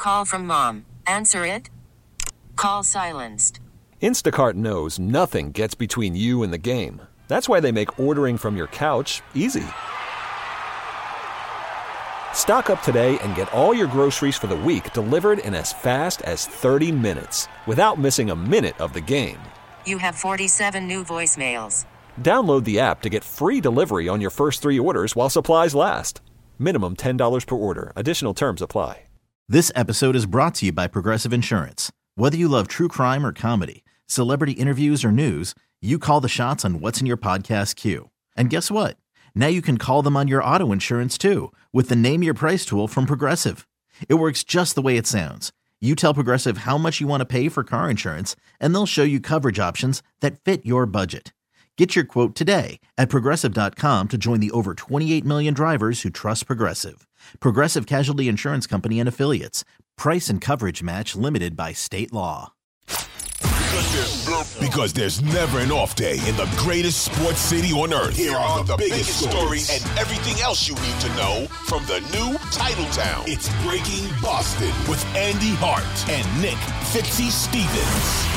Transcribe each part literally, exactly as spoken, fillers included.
Call from mom. Answer it. Call silenced. Instacart knows nothing gets between you and the game. That's why they make ordering from your couch easy. Stock up today and get all your groceries for the week delivered in as fast as thirty minutes without missing a minute of the game. You have forty-seven new voicemails. Download the app to get free delivery on your first three orders while supplies last. Minimum ten dollars per order. Additional terms apply. This episode is brought to you by Progressive Insurance. Whether you love true crime or comedy, celebrity interviews or news, you call the shots on what's in your podcast queue. And guess what? Now you can call them on your auto insurance too with the Name Your Price tool from Progressive. It works just the way it sounds. You tell Progressive how much you want to pay for car insurance, and they'll show you coverage options that fit your budget. Get your quote today at Progressive dot com to join the over twenty-eight million drivers who trust Progressive. Progressive Casualty Insurance Company and Affiliates. Price and coverage match limited by state law. Because there's never an off day in the greatest sports city on earth. Here are the biggest stories and everything else you need to know from the new Titletown. It's Breaking Boston with Andy Hart and Nick Fitzy Stevens.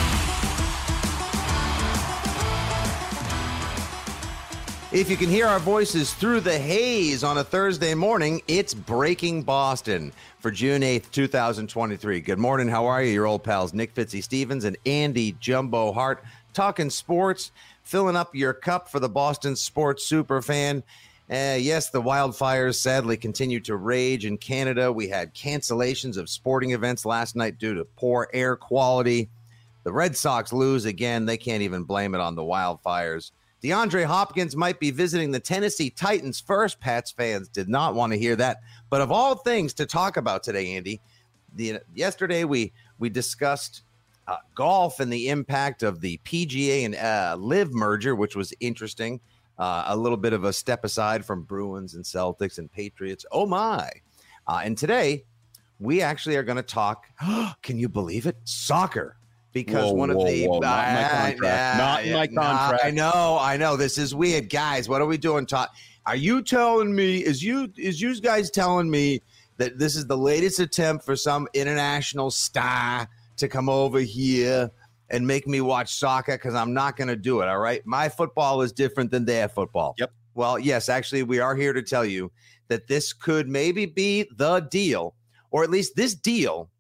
If you can hear our voices through the haze on a Thursday morning, it's Breaking Boston for June eighth, twenty twenty-three. Good morning. How are you? Your old pals Nick Fitzy Stevens and Andy Jumbo Hart talking sports, filling up your cup for the Boston sports superfan. Uh, yes, the wildfires sadly continue to rage in Canada. We had cancellations of sporting events last night due to poor air quality. The Red Sox lose again. They can't even blame it on the wildfires. DeAndre Hopkins might be visiting the Tennessee Titans first. Pats fans did not want to hear that. But of all things to talk about today, Andy, the, yesterday we we discussed uh, golf and the impact of the P G A and uh, Live merger, which was interesting. Uh, a little bit of a step aside from Bruins and Celtics and Patriots. Oh, my. Uh, and today we actually are going to talk, can you believe it, soccer. Because whoa, one of whoa, the whoa, not uh, my contract. Uh, not my contract. I know, I know. This is weird, guys. What are we doing? Talk. Are you telling me? Is you is you guys telling me that this is the latest attempt for some international star to come over here and make me watch soccer? Because I'm not going to do it. All right, my football is different than their football. Yep. Well, yes, actually, we are here to tell you that this could maybe be the deal, or at least this deal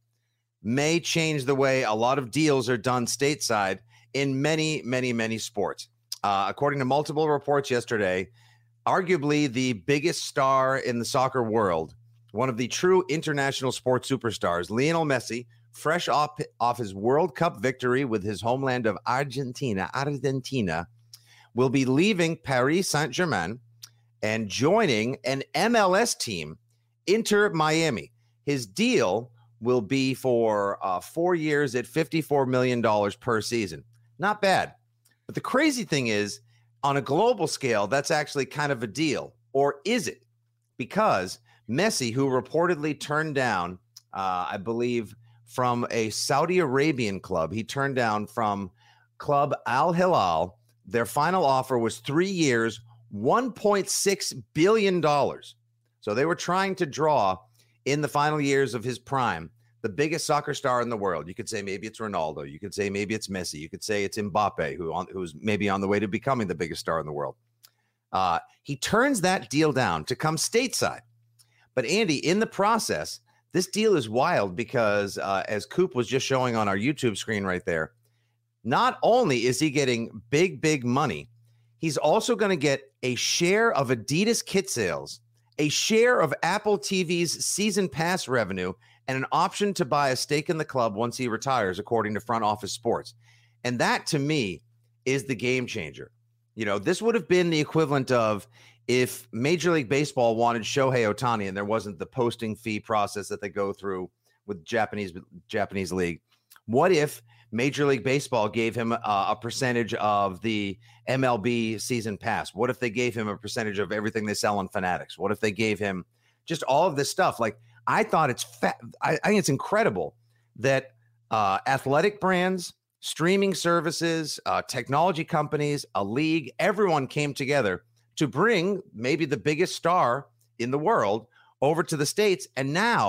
may change the way a lot of deals are done stateside in many, many, many sports. Uh, according to multiple reports yesterday, arguably the biggest star in the soccer world, one of the true international sports superstars, Lionel Messi, fresh off, off his World Cup victory with his homeland of Argentina, Argentina, will be leaving Paris Saint-Germain and joining an M L S team, Inter Miami. His deal will be for uh, four years at fifty-four million dollars per season. Not bad. But the crazy thing is, on a global scale, that's actually kind of a deal. Or is it? Because Messi, who reportedly turned down, uh, I believe, from a Saudi Arabian club, he turned down from Club Al Hilal. Their final offer was three years, one point six billion dollars. So they were trying to draw in the final years of his prime, the biggest soccer star in the world. You could say maybe it's Ronaldo. You could say maybe it's Messi. You could say it's Mbappe, who on, who's maybe on the way to becoming the biggest star in the world. Uh, he turns that deal down to come stateside. But Andy, in the process, this deal is wild because uh, as Coop was just showing on our YouTube screen right there, not only is he getting big, big money, he's also going to get a share of Adidas kit sales, a share of Apple T V's season pass revenue, and an option to buy a stake in the club once he retires, according to Front Office Sports. And that, to me, is the game changer. You know, this would have been the equivalent of if Major League Baseball wanted Shohei Ohtani and there wasn't the posting fee process that they go through with Japanese Japanese league. What if Major League Baseball gave him a, a percentage of the M L B season pass? What if they gave him a percentage of everything they sell on Fanatics? What if they gave him just all of this stuff? Like, I thought it's fa- I, I think it's incredible that uh, athletic brands, streaming services, uh, technology companies, a league, everyone came together to bring maybe the biggest star in the world over to the States. And now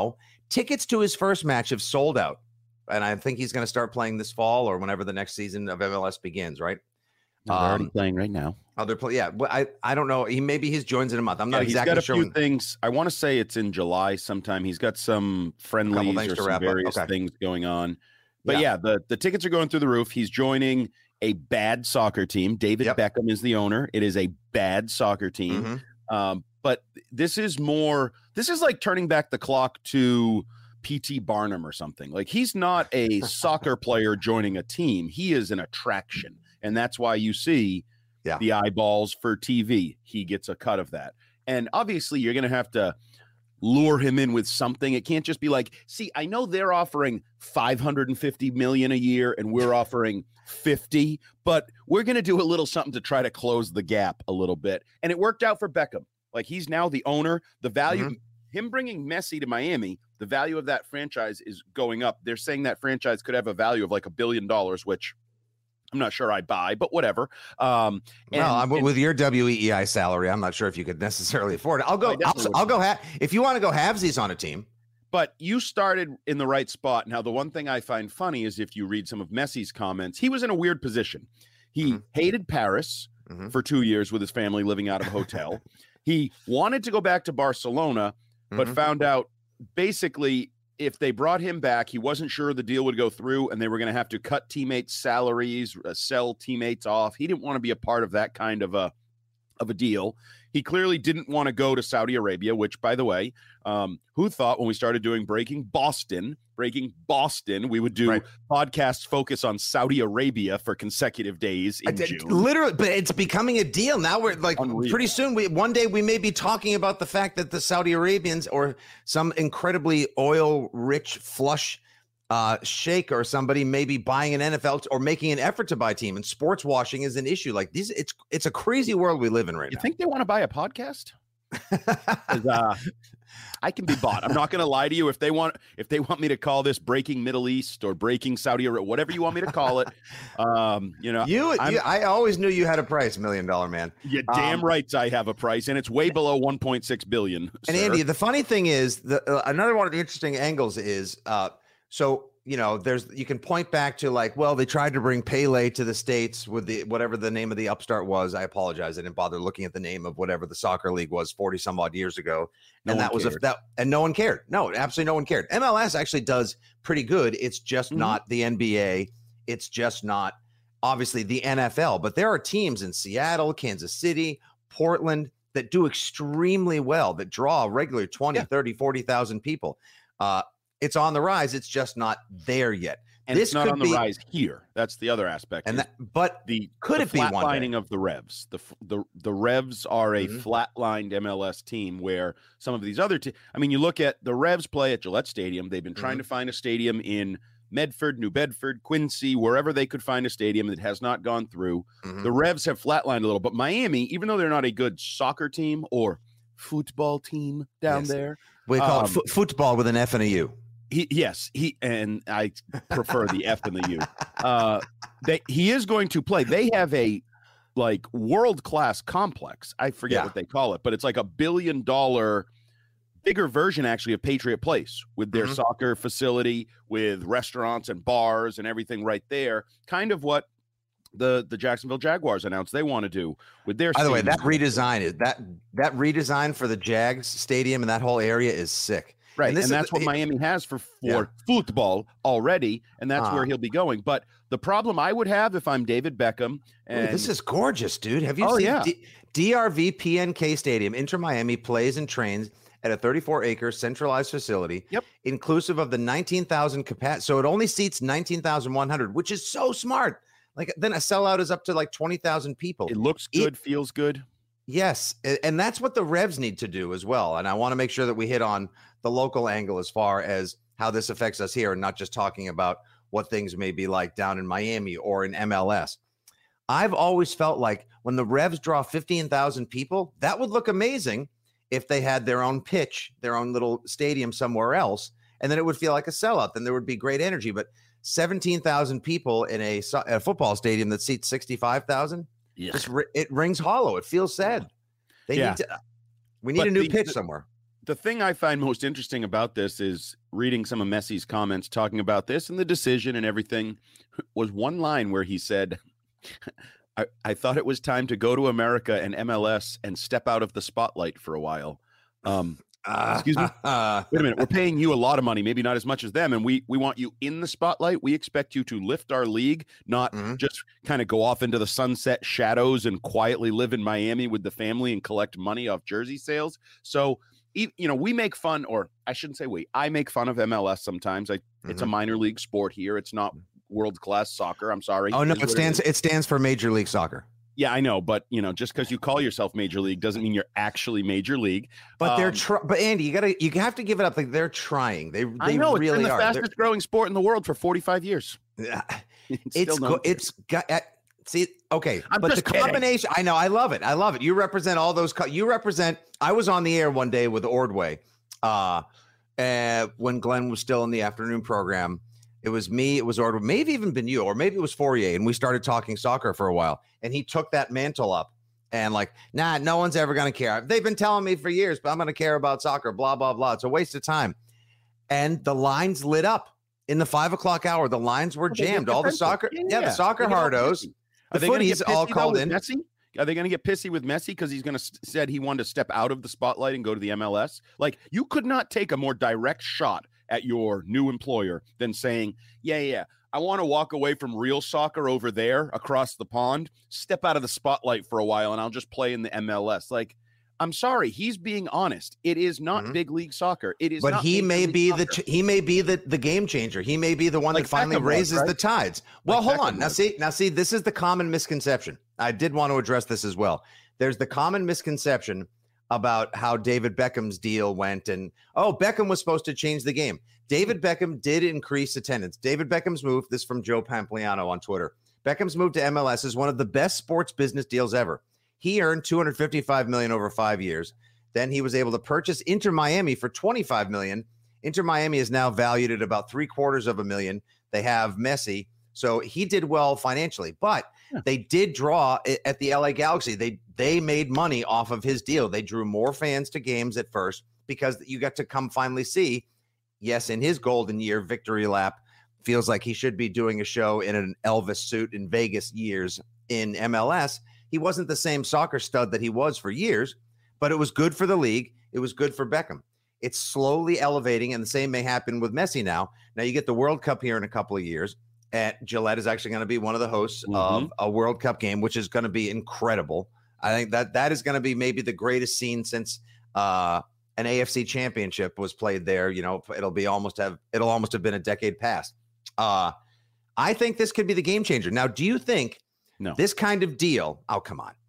tickets to his first match have sold out. And I think he's going to start playing this fall or whenever the next season of M L S begins, right? They're um, already playing right now. Oh, they're play. Yeah, but I, I don't know. He maybe his joins in a month. I'm not yeah, exactly he's got a sure. few when... things. I want to say it's in July sometime. He's got some friendlies or some various okay. things going on. But yeah. yeah, the the tickets are going through the roof. He's joining a bad soccer team. David yep. Beckham is the owner. It is a bad soccer team. Mm-hmm. Um, but this is more. This is like turning back the clock to P T Barnum or something. Like he's not a soccer player joining a team. He is an attraction, and that's why you see yeah. the eyeballs for T V. He gets a cut of that, and obviously you're going to have to lure him in with something. It can't just be like, see, I know they're offering five hundred fifty million a year, and we're offering fifty, but we're going to do a little something to try to close the gap a little bit. And it worked out for Beckham. Like he's now the owner. The value. Mm-hmm. Him bringing Messi to Miami, the value of that franchise is going up. They're saying that franchise could have a value of like a billion dollars, which I'm not sure I buy, but whatever. Um, and, well, I'm, and, with your W E E I salary, I'm not sure if you could necessarily afford it. I'll go. I'll, I'll go. Ha- if you want to go halvesies on a team. But you started in the right spot. Now, the one thing I find funny is if you read some of Messi's comments, he was in a weird position. He mm-hmm. hated Paris mm-hmm. for two years with his family living out of a hotel. He wanted to go back to Barcelona, but mm-hmm. found out basically if they brought him back, he wasn't sure the deal would go through and they were going to have to cut teammates' salaries, uh, sell teammates off. He didn't want to be a part of that kind of a of a deal. He clearly didn't want to go to Saudi Arabia, which, by the way, um, who thought when we started doing Breaking Boston, Breaking Boston, we would do right. podcasts focus on Saudi Arabia for consecutive days in I, June. Literally, but it's becoming a deal. Now we're like, Unreal. pretty soon, we one day we may be talking about the fact that the Saudi Arabians or some incredibly oil-rich, flush uh, sheikh or somebody may be buying an N F L or making an effort to buy a team. And sports washing is an issue. Like these, it's it's a crazy world we live in right you now. You think they want to buy a podcast? uh, I can be bought. I'm not going to lie to you. If they want, if they want me to call this Breaking Middle East or Breaking Saudi Arabia, whatever you want me to call it, um, you know, you, you, I always knew you had a price, Million Dollar Man. Yeah, damn um, right, I have a price, and it's way below one point six billion. And sir. Andy, the funny thing is, the uh, another one of the interesting angles is, uh, so. You know, there's you can point back to like, well, they tried to bring Pele to the States with the whatever the name of the upstart was. I apologize. I didn't bother looking at the name of whatever the soccer league was forty some odd years ago. No and that was a, that and no one cared. No, absolutely no one cared. M L S actually does pretty good. It's just mm-hmm. not the N B A. It's just not obviously the N F L. But there are teams in Seattle, Kansas City, Portland that do extremely well, that draw regularly twenty, yeah. thirty, forty thousand people. Uh, It's on the rise. It's just not there yet. And this it's not could on the be, rise here. That's the other aspect. And that, but the could the it be one flatlining day? of the Revs? The the the Revs are a mm-hmm. flatlined M L S team where some of these other teams. I mean, you look at the Revs play at Gillette Stadium. They've been trying mm-hmm. to find a stadium in Medford, New Bedford, Quincy, wherever they could find a stadium that has not gone through. Mm-hmm. The Revs have flatlined a little, but Miami, even though they're not a good soccer team or football team down yes. there, we call um, it f- football with an F and a U. He, yes, he and I prefer the F and the U. Uh, they, he is going to play. They have a like world class complex. I forget yeah. what they call it, but it's like a billion dollar, bigger version actually of Patriot Place with their mm-hmm. soccer facility, with restaurants and bars and everything right there. Kind of what the the Jacksonville Jaguars announced they want to do with their. By the way, that redesign is that that redesign for the Jags stadium and that whole area is sick. Right, and, and is, that's what it, Miami has for, for yeah. football already, and that's uh, where he'll be going. But the problem I would have if I'm David Beckham, and ooh, this is gorgeous, dude. Have you oh, seen yeah. D- DRV P N K Stadium? Inter Miami plays and trains at a thirty-four acre centralized facility, yep. inclusive of the nineteen thousand capacity. So it only seats nineteen thousand one hundred, which is so smart. Like then a sellout is up to like twenty thousand people. It looks good, it, feels good. Yes, and that's what the Revs need to do as well. And I want to make sure that we hit on the local angle as far as how this affects us here and not just talking about what things may be like down in Miami or in M L S. I've always felt like when the Revs draw fifteen thousand people, that would look amazing if they had their own pitch, their own little stadium somewhere else, and then it would feel like a sellout. Then there would be great energy. But seventeen thousand people in a, a football stadium that seats sixty-five thousand, yeah. it rings hollow. It feels sad. They yeah. need to, we need but a new the, pitch the, somewhere. The thing I find most interesting about this is reading some of Messi's comments talking about this and the decision and everything, was one line where he said, I, I thought it was time to go to America and M L S and step out of the spotlight for a while. Um, uh, excuse me. Wait a minute. We're paying you a lot of money, maybe not as much as them. And we, we want you in the spotlight. We expect you to lift our league, not mm-hmm. just kind of go off into the sunset shadows and quietly live in Miami with the family and collect money off jersey sales. So, you know, we make fun, or I shouldn't say we, I make fun of M L S sometimes. I, mm-hmm. It's a minor league sport here. It's not world-class soccer. I'm sorry. Oh, no, it stands, it, it stands for Major League Soccer. Yeah, I know, but you know, just because you call yourself Major League doesn't mean you're actually Major League. But um, they're, tr- but Andy, you gotta, you have to give it up. Like they're trying. They, they I know really it's been the are. fastest they're, growing sport in the world for forty-five years. Yeah, it's, it's, go, it's got. Uh, see, okay, I'm but the kidding. combination. I know, I love it. I love it. You represent all those. Co- you represent. I was on the air one day with Ordway, uh, uh, when Glenn was still in the afternoon program. It was me, it was Ordway, maybe even been you, or maybe it was Fourier, and we started talking soccer for a while. And he took that mantle up and like, nah, no one's ever going to care. They've been telling me for years, but I'm going to care about soccer, blah, blah, blah. It's a waste of time. And the lines lit up in the five o'clock hour. The lines were jammed. All the soccer, yeah, yeah the soccer hardos, the footies all called in. Messi? Are they going to get pissy with Messi because he's going to st- said he wanted to step out of the spotlight and go to the M L S? Like, you could not take a more direct shot at your new employer than saying, yeah, yeah, I want to walk away from real soccer over there across the pond, step out of the spotlight for a while, and I'll just play in the M L S. Like, I'm sorry, he's being honest. It is not mm-hmm. big league soccer. It is, but not he may be soccer. the ch- he may be the, the game changer. He may be the one like that finally Beckham raises was, right? the tides. Well, like hold Beckham on now. Was. See now, see this is the common misconception. I did want to address this as well. There's the common misconception about how David Beckham's deal went, and oh, Beckham was supposed to change the game. David Beckham did increase attendance. David Beckham's move. This from Joe Pampliano on Twitter. Beckham's move to M L S is one of the best sports business deals ever. He earned two hundred fifty-five million dollars over five years. Then he was able to purchase Inter Miami for twenty-five million dollars. Inter Miami is now valued at about three quarters of a million. They have Messi. So he did well financially, but yeah. they did draw at the L A Galaxy. They they made money off of his deal. They drew more fans to games at first because you got to come finally see, yes, in his golden year victory lap, feels like he should be doing a show in an Elvis suit in Vegas years in M L S. He wasn't the same soccer stud that he was for years, but it was good for the league. It was good for Beckham. It's slowly elevating, and the same may happen with Messi now. Now you get the World Cup here in a couple of years, and Gillette is actually going to be one of the hosts mm-hmm. of a World Cup game, which is going to be incredible. I think that that is going to be maybe the greatest scene since uh, an A F C championship was played there. You know, it'll be almost have it'll almost have been a decade past. Uh, I think this could be the game changer. Now, do you think no. this kind of deal? Oh, come on.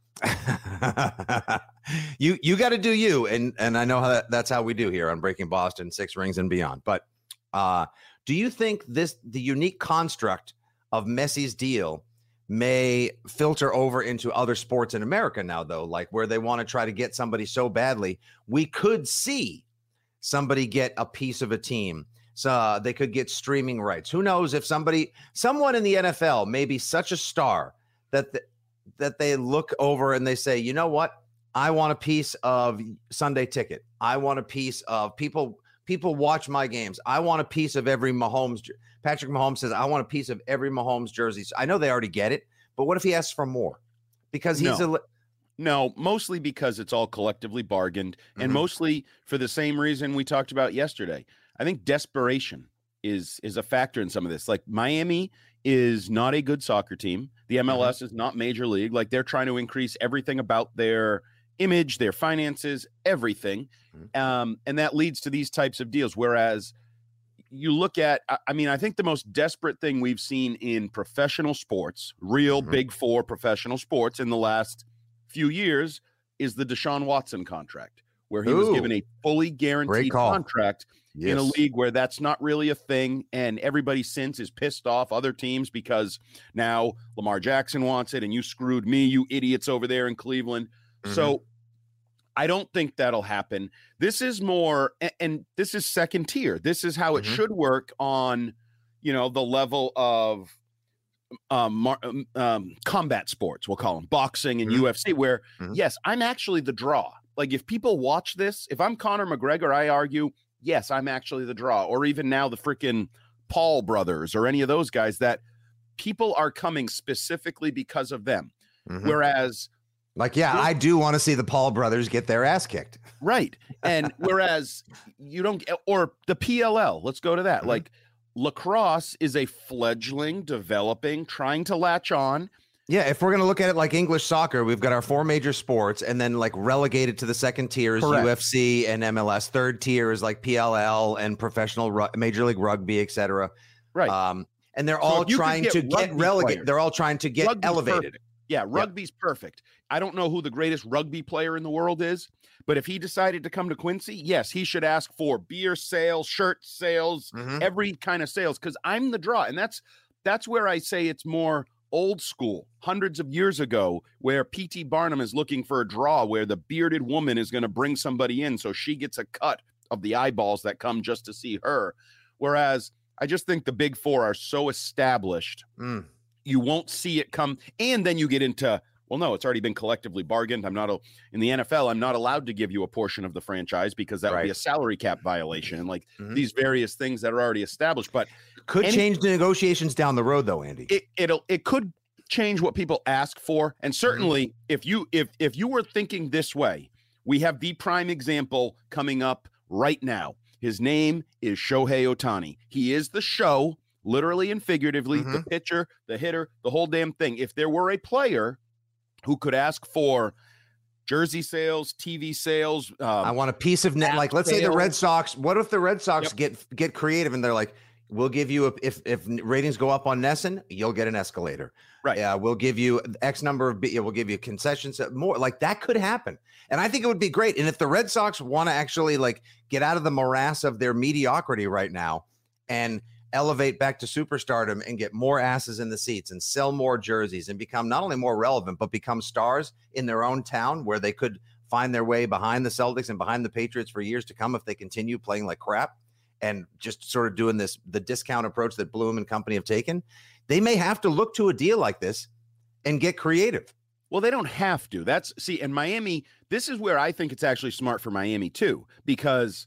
you you got to do you, and and I know how that, that's how we do here on Breaking Boston, Six Rings and Beyond. But uh, do you think this the unique construct of Messi's deal may filter over into other sports in America now, though, like where they want to try to get somebody so badly, we could see somebody get a piece of a team. So uh, they could get streaming rights. Who knows if somebody, someone in the N F L may be such a star that the, that they look over and they say, you know what? I want a piece of Sunday Ticket. I want a piece of people. People watch my games. I want a piece of every Mahomes. Patrick Mahomes says, I want a piece of every Mahomes jersey. So I know they already get it, but what if he asks for more? Because he's no. a no, mostly because it's all collectively bargained, and mm-hmm. mostly for the same reason we talked about yesterday. I think desperation is is a factor in some of this. Like Miami is not a good soccer team. The M L S mm-hmm. is not major league. Like they're trying to increase everything about their image, their finances, everything. Mm-hmm. Um, and that leads to these types of deals. Whereas you look at, I mean, I think the most desperate thing we've seen in professional sports, real mm-hmm. big four professional sports in the last few years is the Deshaun Watson contract, where he Ooh, was given a fully guaranteed contract yes. in a league where that's not really a thing. And everybody since is pissed off other teams because now Lamar Jackson wants it and you screwed me, you idiots over there in Cleveland. Mm-hmm. So I don't think that'll happen. This is more, and, and this is second tier. This is how it mm-hmm. should work on, you know, the level of um, um, combat sports, we'll call them boxing and mm-hmm. U F C, where, mm-hmm. yes, I'm actually the draw. Like if people watch this, if I'm Conor McGregor, I argue yes, I'm actually the draw. Or even now the freaking Paul brothers or any of those guys that people are coming specifically because of them. Mm-hmm. Whereas like, yeah, I do want to see the Paul brothers get their ass kicked. Right. And whereas you don't, or the P L L, let's go to that. Mm-hmm. Like lacrosse is a fledgling, developing, trying to latch on. Yeah, if we're going to look at it like English soccer, we've got our four major sports and then like relegated to the second tier is Correct. U F C and M L S. Third tier is like P L L and professional ru- Major League Rugby, et cetera. Right. Um, and they're so all trying get to get relegated. They're all trying to get Rugby's elevated. Perfect. Yeah, rugby's yep. perfect. I don't know who the greatest rugby player in the world is, but if he decided to come to Quincy, yes, he should ask for beer sales, shirt sales, mm-hmm. every kind of sales, because I'm the draw. And that's that's where I say it's more old school, hundreds of years ago, where P T Barnum is looking for a draw where the bearded woman is going to bring somebody in so she gets a cut of the eyeballs that come just to see her. Whereas I just think the big four are so established. Mm. You won't see it come. And then you get into, well, no, it's already been collectively bargained. I'm not a, in the N F L, I'm not allowed to give you a portion of the franchise because that right. would be a salary cap violation. And like mm-hmm. these various things that are already established, but could any, change the negotiations down the road though, Andy. It, it'll, it could change what people ask for. And certainly mm-hmm. if you, if, if you were thinking this way, we have the prime example coming up right now. His name is Shohei Ohtani. He is the show. Literally and figuratively, mm-hmm. the pitcher, the hitter, the whole damn thing. If there were a player who could ask for jersey sales, T V sales, um, I want a piece of net. Like, let's sales. say the Red Sox. What if the Red Sox yep. get get creative and they're like, we'll give you a, if if ratings go up on Nesson, you'll get an escalator. Right. Yeah, we'll give you X number of. We'll give you concessions. More like that could happen, and I think it would be great. And if the Red Sox want to actually like get out of the morass of their mediocrity right now and elevate back to superstardom and get more asses in the seats and sell more jerseys and become not only more relevant, but become stars in their own town where they could find their way behind the Celtics and behind the Patriots for years to come if they continue playing like crap and just sort of doing this, the discount approach that Bloom and company have taken. They may have to look to a deal like this and get creative. Well, they don't have to. That's see, in Miami, this is where I think it's actually smart for Miami too, because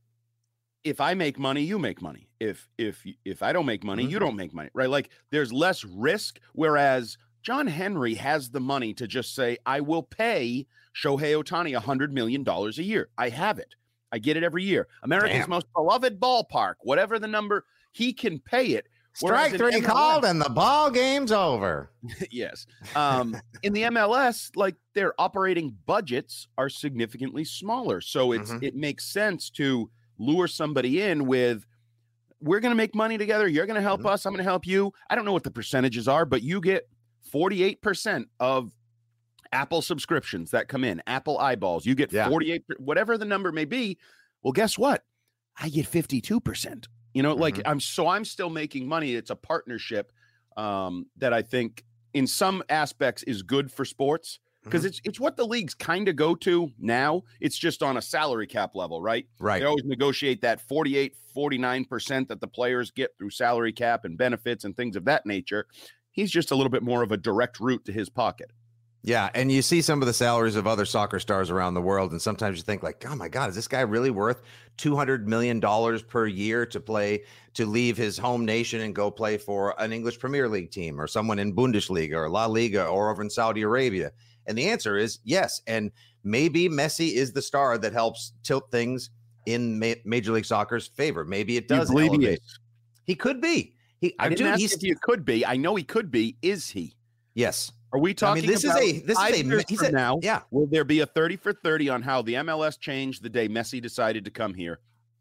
if I make money, you make money. If if if I don't make money, mm-hmm. you don't make money, right? Like there's less risk. Whereas John Henry has the money to just say, I will pay Shohei Ohtani one hundred million dollars a year. I have it. I get it every year. America's Damn. most beloved ballpark, whatever the number, he can pay it. Strike three called and the ball game's over. Yes. Um, in the M L S, like their operating budgets are significantly smaller. So it's mm-hmm. it makes sense to lure somebody in with, we're going to make money together. You're going to help mm-hmm. us. I'm going to help you. I don't know what the percentages are, but you get forty-eight percent of Apple subscriptions that come in, Apple eyeballs. You get yeah. forty-eight, whatever the number may be. Well, guess what? I get fifty-two percent. You know, mm-hmm. like I'm, so I'm still making money. It's a partnership um, that I think in some aspects is good for sports. Because mm-hmm. it's it's what the leagues kind of go to now. It's just on a salary cap level, right? Right. They always negotiate that forty-eight, forty-nine percent that the players get through salary cap and benefits and things of that nature. He's just a little bit more of a direct route to his pocket. Yeah, and you see some of the salaries of other soccer stars around the world, and sometimes you think like, oh my God, is this guy really worth two hundred million dollars per year to play, to leave his home nation and go play for an English Premier League team or someone in Bundesliga or La Liga or over in Saudi Arabia? And the answer is yes. And maybe Messi is the star that helps tilt things in Ma- Major League Soccer's favor. Maybe it does. He, he, he could be. He, I didn't dude, ask he's, if he could be. I know he could be. Is he? Yes. Are we talking I mean, this about is a this is a he said, now? Yeah. Will there be a thirty for thirty on how the M L S changed the day Messi decided to come here?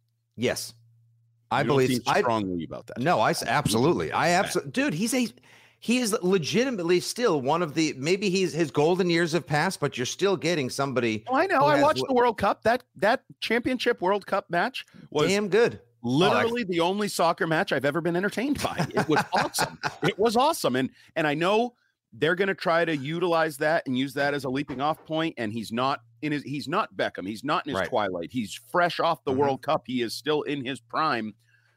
Yes. I you believe I, strongly about that. No, I absolutely. I absolutely dude, he's a he is legitimately still one of the, maybe he's his golden years have passed, but you're still getting somebody. Oh, I know. I watched the World Cup. That that championship World Cup match was damn good. Literally oh, the only soccer match I've ever been entertained by. It was awesome. It was awesome. And and I know they're going to try to utilize that and use that as a leaping off point. And he's not in his, he's not Beckham. He's not in his right. twilight. He's fresh off the mm-hmm. World Cup. He is still in his prime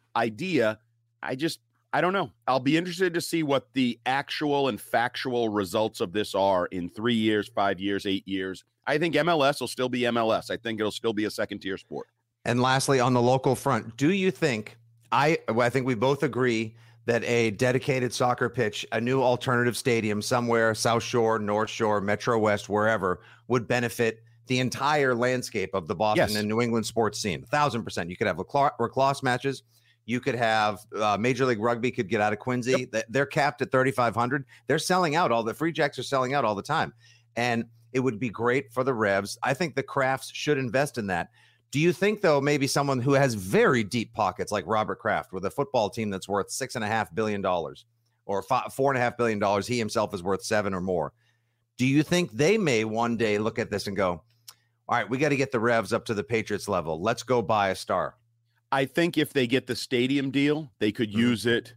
idea. I just, I don't know. I'll be interested to see what the actual and factual results of this are in three years, five years, eight years. I think M L S will still be M L S. I think it'll still be a second tier sport. And lastly, on the local front, do you think, I, I think we both agree that a dedicated soccer pitch, a new alternative stadium somewhere, South Shore, North Shore, Metro West, wherever, would benefit the entire landscape of the Boston yes. and New England sports scene? A thousand percent. You could have lacrosse matches. You could have uh, Major League Rugby could get out of Quincy. Yep. They're capped at thirty-five hundred. They're selling out. All the Free Jacks are selling out all the time. And it would be great for the Revs. I think the Crafts should invest in that. Do you think, though, maybe someone who has very deep pockets like Robert Kraft with a football team that's worth six and a half billion dollars or five, four and a half billion dollars, he himself is worth seven or more. Do you think they may one day look at this and go, all right, we got to get the Revs up to the Patriots level. Let's go buy a star. I think if they get the stadium deal, they could mm-hmm. use it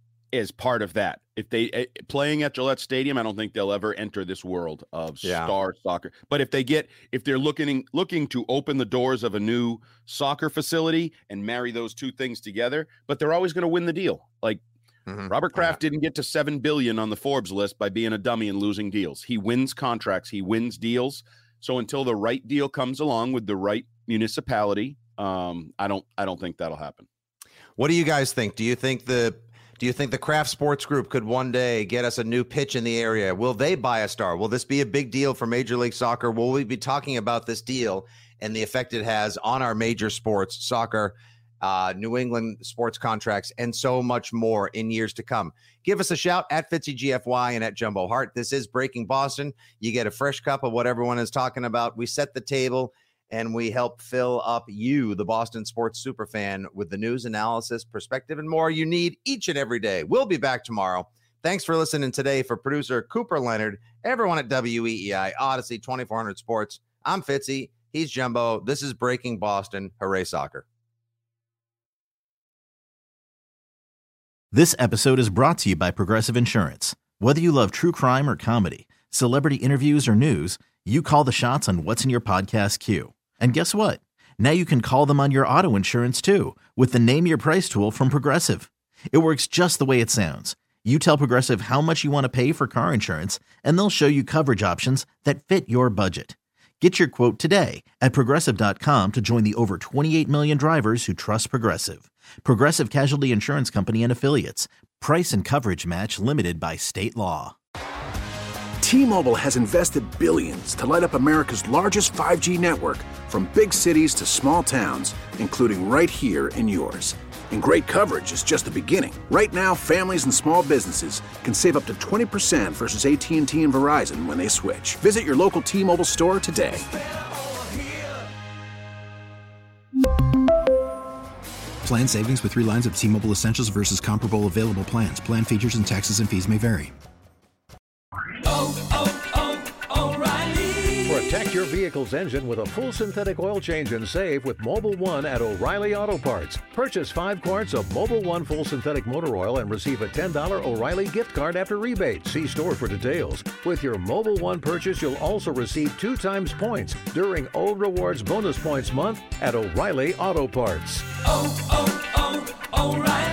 as part of that. If they uh, playing at Gillette Stadium, I don't think they'll ever enter this world of yeah. star soccer. But if they get, if they're looking looking to open the doors of a new soccer facility and marry those two things together, but they're always going to win the deal. Like mm-hmm. Robert Kraft yeah. didn't get to seven billion on the Forbes list by being a dummy and losing deals. He wins contracts. He wins deals. So until the right deal comes along with the right municipality, um, I don't, I don't think that'll happen. What do you guys think? Do you think the Do you think the Kraft Sports Group could one day get us a new pitch in the area? Will they buy a star? Will this be a big deal for Major League Soccer? Will we be talking about this deal and the effect it has on our major sports, soccer, uh, New England sports contracts, and so much more in years to come? Give us a shout at Fitzy G F Y and at Jumbo Hart. This is Breaking Boston. You get a fresh cup of what everyone is talking about. We set the table, and we help fill up you, the Boston sports superfan, with the news, analysis, perspective, and more you need each and every day. We'll be back tomorrow. Thanks for listening today. For producer Cooper Leonard, everyone at W E E I, Odyssey, twenty-four hundred Sports, I'm Fitzy. He's Jumbo. This is Breaking Boston. Hooray, soccer. This episode is brought to you by Progressive Insurance. Whether you love true crime or comedy, celebrity interviews or news, you call the shots on what's in your podcast queue. And guess what? Now you can call them on your auto insurance too with the Name Your Price tool from Progressive. It works just the way it sounds. You tell Progressive how much you want to pay for car insurance, and they'll show you coverage options that fit your budget. Get your quote today at Progressive dot com to join the over twenty-eight million drivers who trust Progressive. Progressive Casualty Insurance Company and Affiliates. Price and coverage match limited by state law. T-Mobile has invested billions to light up America's largest five G network, from big cities to small towns, including right here in yours. And great coverage is just the beginning. Right now, families and small businesses can save up to twenty percent versus A T and T and Verizon when they switch. Visit your local T-Mobile store today. Plan savings with three lines of T-Mobile Essentials versus comparable available plans. Plan features and taxes and fees may vary. Oh, oh, oh, O'Reilly. Protect your vehicle's engine with a full synthetic oil change and save with Mobil one at O'Reilly Auto Parts. Purchase five quarts of Mobil one full synthetic motor oil and receive a ten dollars O'Reilly gift card after rebate. See store for details. With your Mobil one purchase, you'll also receive two times points during O Rewards Bonus Points Month at O'Reilly Auto Parts. Oh, oh, oh, O'Reilly.